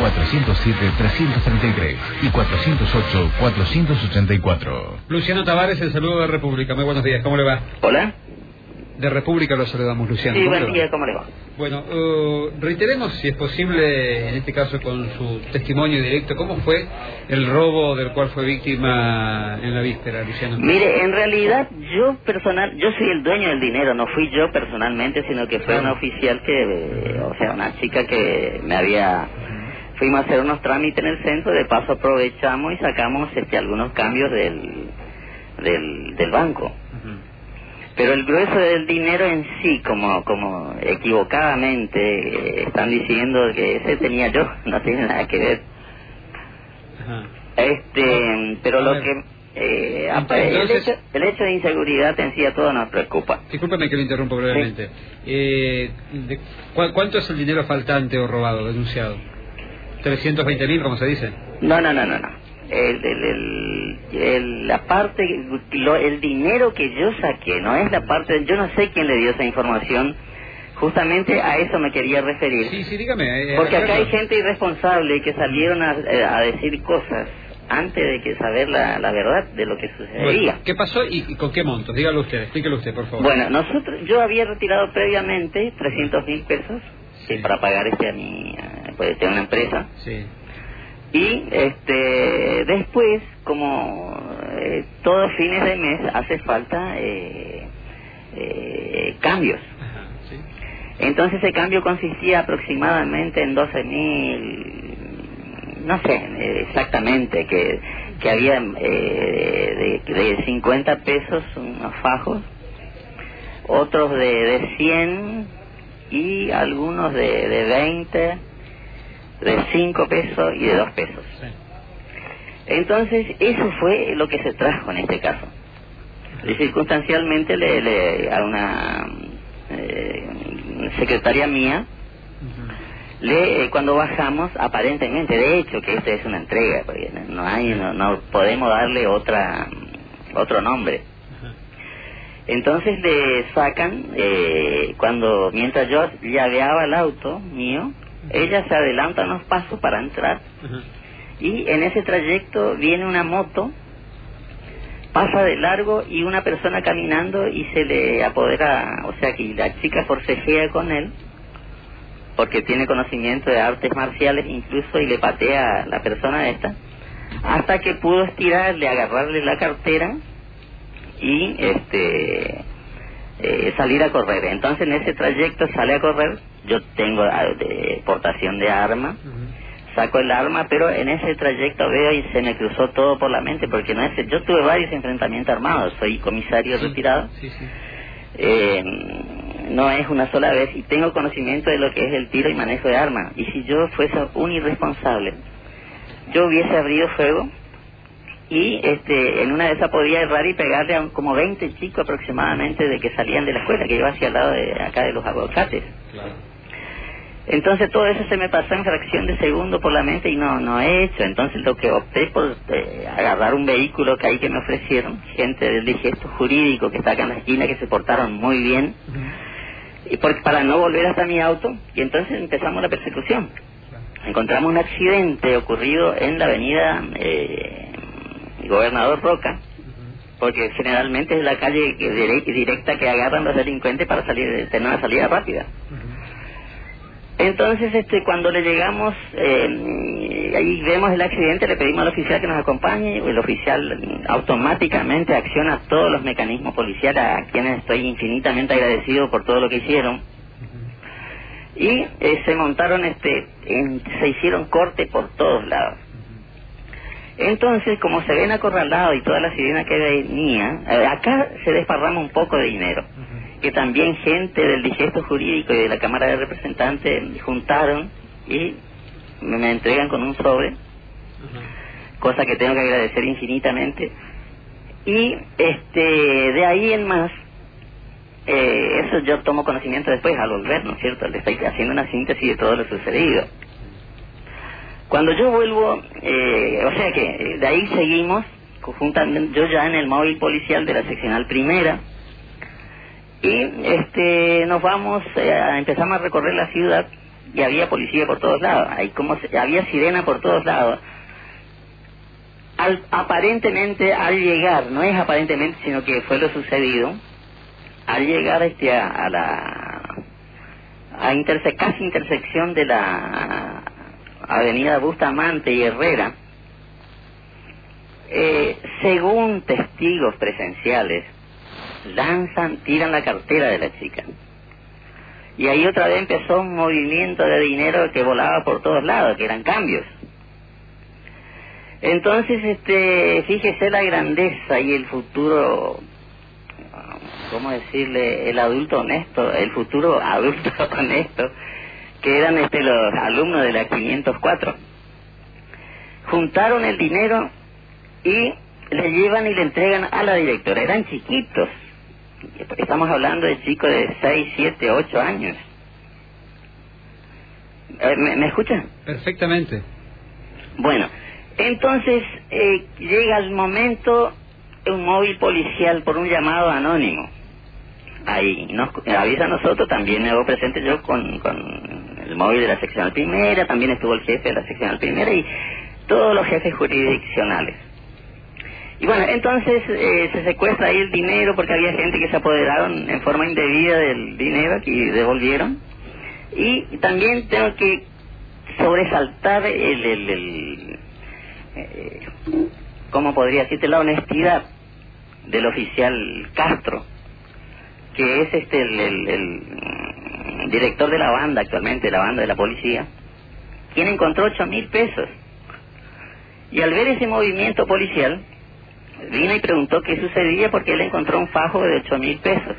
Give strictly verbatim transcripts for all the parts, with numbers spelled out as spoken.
cuatrocientos siete, trescientos treinta y tres y cuatrocientos ocho, cuatrocientos ochenta y cuatro. Luciano Tavares, el saludo de República. Muy buenos días, ¿cómo le va? Hola. De República lo saludamos, Luciano. Sí, buen día, ¿cómo le va? Bueno, uh, reiteremos, si es posible, en este caso con su testimonio directo, ¿cómo fue el robo del cual fue víctima en la víspera, Luciano? Mire, en realidad yo personal, yo soy el dueño del dinero, no fui yo personalmente, sino que fue una oficial que, eh, o sea, una chica que me había... Fuimos a hacer unos trámites en el centro, de paso aprovechamos y sacamos este, algunos cambios del, del, del banco. Pero el grueso del dinero en sí, como como equivocadamente eh, están diciendo que ese tenía yo, no tiene nada que ver. Ajá. Este, pero lo que... Eh, Entonces, el, hecho, el hecho de inseguridad en sí a todos nos preocupa. Discúlpame que lo interrumpo brevemente. Sí. Eh, de, ¿cu ¿Cuánto es el dinero faltante o robado, denunciado? ¿trescientos veinte mil, como se dice? No, no, no, no, no. El, el, el, el, la parte, lo, el dinero que yo saqué, no es la parte, yo no sé quién le dio esa información, justamente a eso me quería referir. Sí, sí, dígame. Eh, Porque acá hay gente irresponsable que salieron a, a decir cosas antes de que saber la, la verdad de lo que sucedía. Bueno, ¿qué pasó y, y con qué montos? Dígalo usted, explíquelo usted, por favor. Bueno, nosotros, yo había retirado previamente trescientos mil pesos sí. para pagar este a mi, pues, a una empresa. Sí. Y este después, como eh, todos fines de mes hace falta eh, eh, cambios. Ajá, sí. Entonces ese cambio consistía aproximadamente en doce mil, no sé exactamente, que, que había eh, de, de cincuenta pesos unos fajos, otros de, de cien y algunos de, de veinte, de cinco pesos y de dos pesos. Sí. Entonces, eso fue lo que se trajo en este caso. Y circunstancialmente le, le, a una eh, secretaria mía, uh-huh. le eh, cuando bajamos, aparentemente, de hecho, que esta es una entrega, porque no hay, no, no podemos darle otra otro nombre. Uh-huh. Entonces le sacan, eh, cuando mientras yo llaveaba el auto mío, ella se adelanta unos pasos para entrar. Uh-huh. Y en ese trayecto viene una moto, pasa de largo y una persona caminando y se le apodera, o sea que la chica forcejea con él porque tiene conocimiento de artes marciales incluso, y le patea a la persona esta hasta que pudo estirarle, agarrarle la cartera y este eh, salir a correr. Entonces en ese trayecto sale a correr. Yo tengo de portación de arma, uh-huh. saco el arma, pero en ese trayecto veo y se me cruzó todo por la mente, porque no es, yo tuve varios enfrentamientos armados, soy comisario sí, retirado, sí, sí. Eh, no es una sola vez, y tengo conocimiento de lo que es el tiro y manejo de armas, y si yo fuese un irresponsable, yo hubiese abrido fuego, y este en una de esas podía errar y pegarle a un, como veinte chicos aproximadamente de que salían de la escuela, que iba hacia el lado de acá de los aguacates. Claro. Entonces todo eso se me pasó en fracción de segundo por la mente y no no he hecho. Entonces lo que opté por eh, agarrar un vehículo que hay que me ofrecieron, gente del digesto jurídico que está acá en la esquina, que se portaron muy bien, uh-huh. y por, para no volver hasta mi auto, y entonces empezamos la persecución. Encontramos un accidente ocurrido en la avenida eh, Gobernador Roca, porque generalmente es la calle directa que agarran los delincuentes para salir, tener una salida rápida. Entonces, este, cuando le llegamos, eh, ahí vemos el accidente, le pedimos al oficial que nos acompañe, y el oficial automáticamente acciona todos los mecanismos policiales, a quienes estoy infinitamente agradecido por todo lo que hicieron. Uh-huh. Y eh, se montaron, este, en, se hicieron corte por todos lados. Uh-huh. Entonces, como se ven acorralados y toda la sirena que venía, eh, acá se desparrama un poco de dinero. Uh-huh. Que también gente del digesto jurídico y de la Cámara de Representantes juntaron y me entregan con un sobre, uh-huh. cosa que tengo que agradecer infinitamente. Y este de ahí en más, eh, eso yo tomo conocimiento después al volver, ¿no es cierto? Le estoy haciendo una síntesis de todo lo sucedido. Cuando yo vuelvo, eh, o sea que de ahí seguimos, juntamente, yo ya en el móvil policial de la seccional primera, y este nos vamos, eh, empezamos a recorrer la ciudad y había policía por todos lados, hay como se, había sirena por todos lados. Al, aparentemente al llegar, no es aparentemente sino que fue lo sucedido, al llegar este a, a la a interse, casi intersección de la avenida Bustamante y Herrera, eh, según testigos presenciales, lanzan, tiran la cartera de la chica. Y ahí otra vez empezó un movimiento de dinero que volaba por todos lados, que eran cambios. Entonces, este, fíjese la grandeza y el futuro, ¿cómo decirle? El adulto honesto, el futuro adulto honesto, que eran este los alumnos de la quinientos cuatro. Juntaron el dinero y le llevan y le entregan a la directora. Eran chiquitos. Estamos hablando de chicos de seis, siete, ocho años. ¿Me, me escuchan? Perfectamente. Bueno, entonces eh, llega el momento, un móvil policial por un llamado anónimo. Ahí nos avisa a nosotros, también me hago presente yo con, con el móvil de la seccional primera, también estuvo el jefe de la seccional primera y todos los jefes jurisdiccionales. Y bueno, entonces eh, se secuestra ahí el dinero porque había gente que se apoderaron en forma indebida del dinero y devolvieron. Y también tengo que sobresaltar el, el, el eh, ¿cómo podría decirte? La honestidad del oficial Castro, que es este el, el, el director de la banda actualmente, de la banda de la policía, quien encontró ocho mil pesos. Y al ver ese movimiento policial, vino y preguntó qué sucedía porque él encontró un fajo de ocho mil pesos.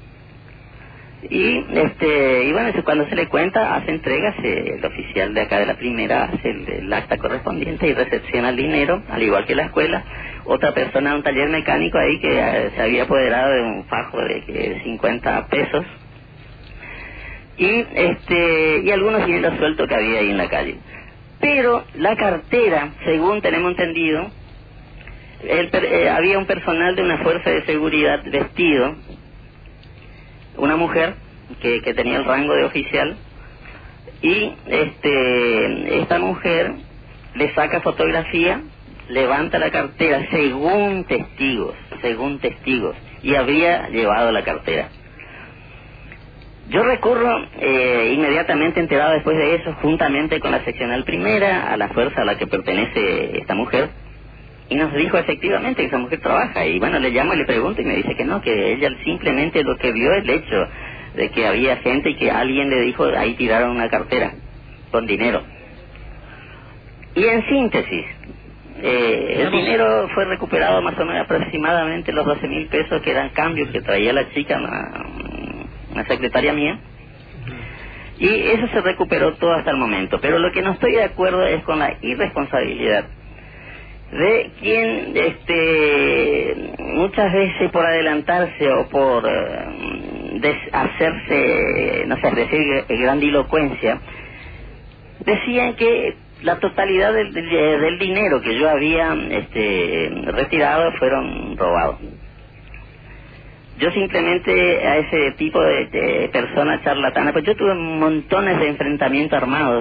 Y este y bueno, cuando se le cuenta, hace entregas, eh, el oficial de acá de la primera hace el, el acta correspondiente y recepciona el dinero, al igual que la escuela. Otra persona de un taller mecánico ahí que eh, se había apoderado de un fajo de que, cincuenta pesos. Y este y algunos dinero sueltos que había ahí en la calle. Pero la cartera, según tenemos entendido, El, eh, había un personal de una fuerza de seguridad vestido, una mujer que, que tenía el rango de oficial, y este esta mujer le saca fotografía, levanta la cartera según testigos, según testigos, y habría llevado la cartera. Yo recurro eh, inmediatamente, enterado después de eso, juntamente con la seccional primera, a la fuerza a la que pertenece esta mujer. Y nos dijo efectivamente que esa mujer trabaja. Y bueno, le llamo y le pregunto y me dice que no, que ella simplemente lo que vio el hecho de que había gente y que alguien le dijo, ahí tiraron una cartera con dinero. Y en síntesis, eh, el dinero fue recuperado más o menos aproximadamente los doce mil pesos que eran cambios que traía la chica, una, una secretaria mía. Y eso se recuperó todo hasta el momento. Pero lo que no estoy de acuerdo es con la irresponsabilidad de quien este muchas veces por adelantarse o por uh, hacerse, no sé, decir grandilocuencia, decían que la totalidad del, del, del dinero que yo había este retirado fueron robados. Yo simplemente a ese tipo de, de personas charlatanas, pues yo tuve montones de enfrentamientos armados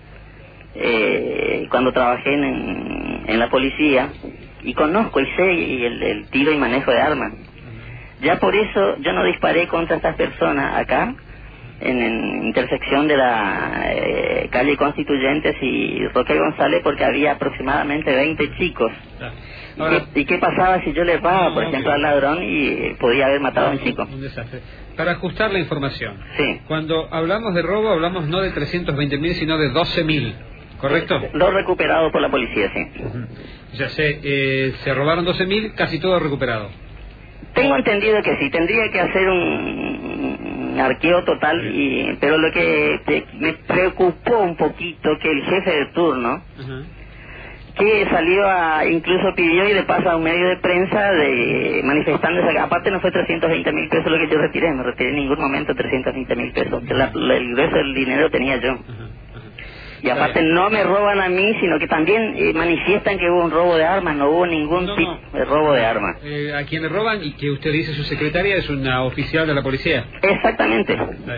eh, cuando trabajé en, en la policía, y conozco y sé y el, el tiro y manejo de armas. Ya por eso yo no disparé contra estas personas acá en, en intersección de la eh, calle Constituyentes y Roque González, porque había aproximadamente veinte chicos. Ahora, ¿Y, qué, ¿Y qué pasaba si yo le pagaba, no, por ejemplo, okay. al ladrón y podía haber matado a un chico? Un desastre. Para ajustar la información, sí. Cuando hablamos de robo, hablamos no de trescientos veinte mil, sino de doce mil, ¿correcto? Lo recuperado por la policía, sí. Uh-huh. O sea, se, eh, se robaron doce mil, casi todo recuperado. Tengo entendido que sí, tendría que hacer un, un arqueo total, y pero lo que te, me preocupó un poquito que el jefe de turno, uh-huh. que salió a, incluso pidió y le pasa a un medio de prensa de manifestándose, aparte no fue trescientos veinte mil pesos lo que yo retiré, no retiré en ningún momento trescientos veinte mil pesos, la, la, el grueso del dinero tenía yo. Uh-huh. Y aparte no me roban a mí, sino que también eh, manifiestan que hubo un robo de armas, no hubo ningún no, tipo no. de robo de armas. Eh, a quien le roban, y que usted dice su secretaria, es una oficial de la policía. Exactamente.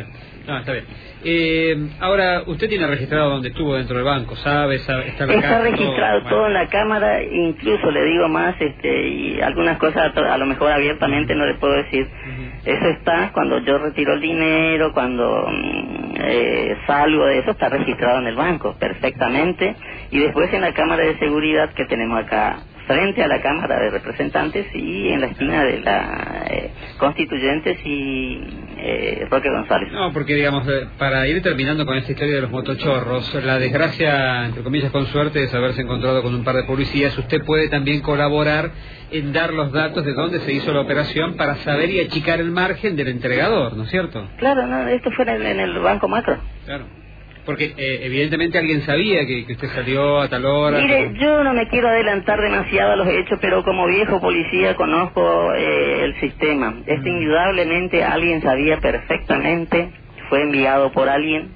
Ah, está bien. Eh, ahora, usted tiene registrado dónde estuvo dentro del banco, ¿sabe? sabe está está acá, registrado todo, todo, bueno. en la cámara, incluso le digo más, este, y algunas cosas a, a lo mejor abiertamente no le puedo decir. Uh-huh. Eso está cuando yo retiro el dinero, cuando eh, salgo de eso, está registrado en el banco perfectamente. Y después en la cámara de seguridad que tenemos acá, frente a la Cámara de Representantes y en la esquina de la eh, Constituyentes y eh, Roque González. No, porque digamos, eh, para ir terminando con esta historia de los motochorros, la desgracia, entre comillas, con suerte, es haberse encontrado con un par de policías. Usted puede también colaborar en dar los datos de dónde se hizo la operación para saber y achicar el margen del entregador, ¿no es cierto? Claro, no, esto fue en el, en el Banco Macro. Claro. Porque eh, evidentemente alguien sabía que, que usted salió a tal hora. Mire, como... yo no me quiero adelantar demasiado a los hechos, pero como viejo policía conozco eh, el sistema. Este mm. indudablemente alguien sabía perfectamente, fue enviado por alguien,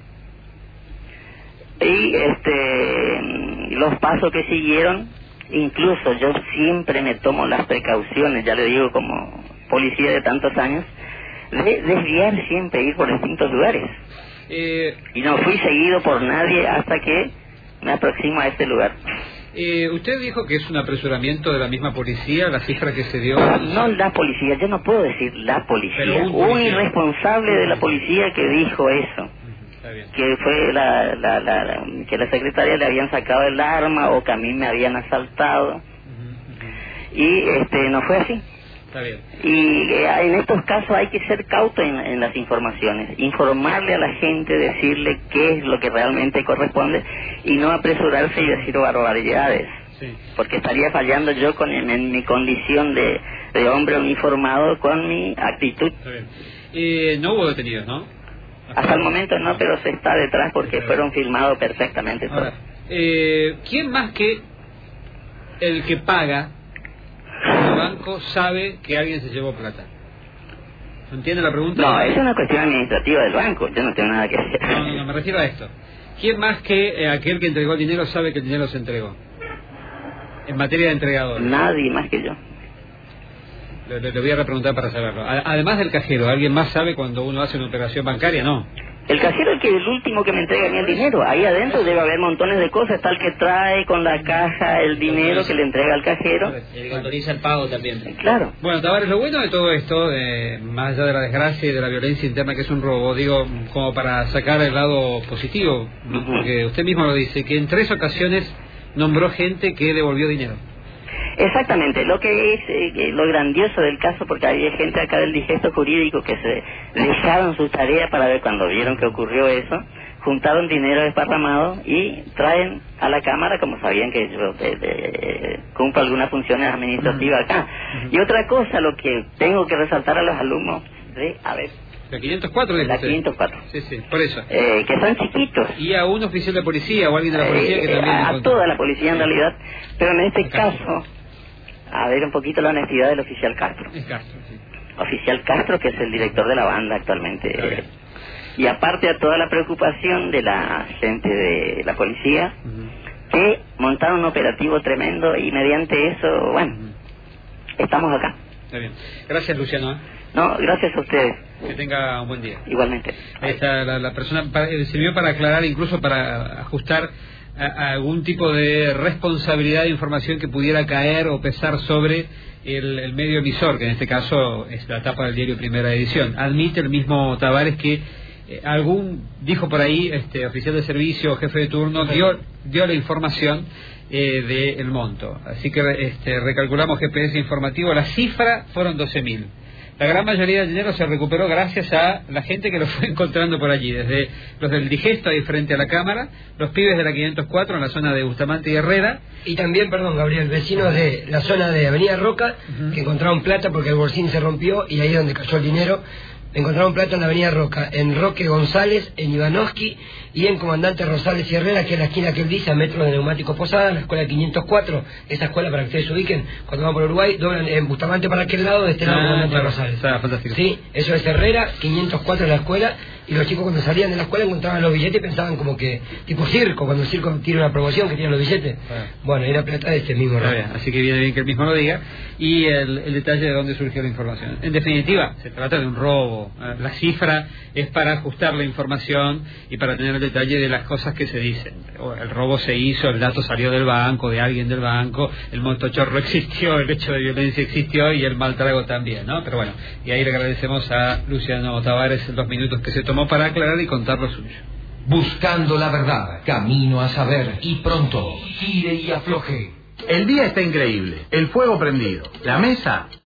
y este los pasos que siguieron, incluso yo siempre me tomo las precauciones, ya le digo como policía de tantos años, de desviar siempre, ir por distintos lugares. Eh, y no fui seguido por nadie hasta que me aproximo a este lugar. Eh, usted dijo que es un apresuramiento de la misma policía, la cifra que se dio. No, no la policía, yo no puedo decir la policía. Un, policía. un irresponsable de la policía que dijo eso. Está bien. Que fue la, la, la, la que la secretaria le habían sacado el arma o que a mí me habían asaltado. Uh-huh, uh-huh. Y este no fue así. Está bien. Y eh, en estos casos hay que ser cauto en, en las informaciones, informarle a la gente, decirle qué es lo que realmente corresponde y no apresurarse y decir barbaridades. Sí. Porque estaría fallando yo con en, en mi condición de, de hombre uniformado con mi actitud. Está bien. Eh, no hubo detenidos, ¿no? Hasta, Hasta el momento no, pero se está detrás porque fueron filmados perfectamente. Ahora, eh, ¿quién más que el que paga el banco sabe que alguien se llevó plata? ¿Entiende la pregunta? No, es una cuestión administrativa del banco, yo no tengo nada que hacer. No, no, no, me refiero a esto. ¿Quién más que eh, aquel que entregó el dinero sabe que el dinero se entregó? En materia de entregador. Nadie más que yo. Le, le, le voy a repreguntar para saberlo. A, además del cajero, ¿alguien más sabe cuando uno hace una operación bancaria? No. El cajero es el, que, el último que me entrega a mí el dinero. Ahí adentro debe haber montones de cosas. Está el que trae con la caja el dinero que le entrega al cajero. El que autoriza el pago también. Claro. Bueno, Tavares, lo bueno de todo esto, eh, más allá de la desgracia y de la violencia interna que es un robo, digo, como para sacar el lado positivo, ¿no? Porque usted mismo lo dice, que en tres ocasiones nombró gente que devolvió dinero. Exactamente, lo que es eh, lo grandioso del caso, porque había gente acá del digesto jurídico que se dejaron sus tareas para ver cuando vieron que ocurrió eso, juntaron dinero desparramado y traen a la Cámara, como sabían que yo de, de, cumplo algunas funciones administrativas acá. Uh-huh. Y otra cosa, lo que tengo que resaltar a los alumnos de, a ver... La quinientos cuatro, la quinientos cuatro. Sí, sí, por eso. Eh, que son chiquitos. Y a un oficial de policía o alguien de la policía eh, que también... A, a toda la policía en realidad, pero en este Acá. caso... A ver un poquito la honestidad del oficial Castro. Es Castro, sí. Oficial Castro, que es el director de la banda actualmente. Y aparte a toda la preocupación de la gente de la policía, uh-huh. que montaron un operativo tremendo y mediante eso, bueno, uh-huh. estamos acá. Está bien. Gracias, Luciano. ¿eh? No, gracias a ustedes. Que tenga un buen día. Igualmente. Ahí está la, la persona, para, sirvió para aclarar, incluso para ajustar a, a algún tipo de responsabilidad de información que pudiera caer o pesar sobre el, el medio emisor, que en este caso es la tapa del diario Primera Edición. Admite el mismo Tavares que eh, algún, dijo por ahí, este oficial de servicio o jefe de turno, dio, dio la información eh, del monto. Así que este, recalculamos G P S informativo, la cifra fueron doce mil. La gran mayoría del dinero se recuperó gracias a la gente que lo fue encontrando por allí, desde los del Digesto ahí frente a la Cámara, los pibes de la quinientos cuatro en la zona de Bustamante y Herrera. Y también, perdón, Gabriel, vecinos de la zona de Avenida Roca, uh-huh. que encontraron plata porque el bolsín se rompió y ahí es donde cayó el dinero. Encontraron plata en la Avenida Roca, en Roque González, en Ivanovsky y en Comandante Rosales y Herrera, que es la esquina que él dice, a metro de Neumático Posada, la escuela quinientos cuatro, esa escuela para que ustedes se ubiquen, cuando van por Uruguay, doblan en Bustamante para aquel lado, de este lado ah, Comandante claro, Rosales. Está fantástico. Sí, eso es Herrera, quinientos cuatro en la escuela, y los chicos cuando salían de la escuela encontraban los billetes y pensaban como que, tipo circo, cuando el circo tiene una promoción que tienen los billetes. Ah. Bueno, era plata de este mismo robo. Así que viene bien que él mismo lo diga. Y el, el detalle de dónde surgió la información. En definitiva, se trata de un robo. La cifra es para ajustar la información y para tener el detalle de las cosas que se dicen. El robo se hizo, el dato salió del banco, de alguien del banco, el motochorro existió, el hecho de violencia existió y el mal trago también, ¿no? Pero bueno, y ahí le agradecemos a Luciano Tavares los minutos que se tomó para aclarar y contar lo suyo. Buscando la verdad, camino a saber, y pronto, gire y afloje. El día está increíble, el fuego prendido, la mesa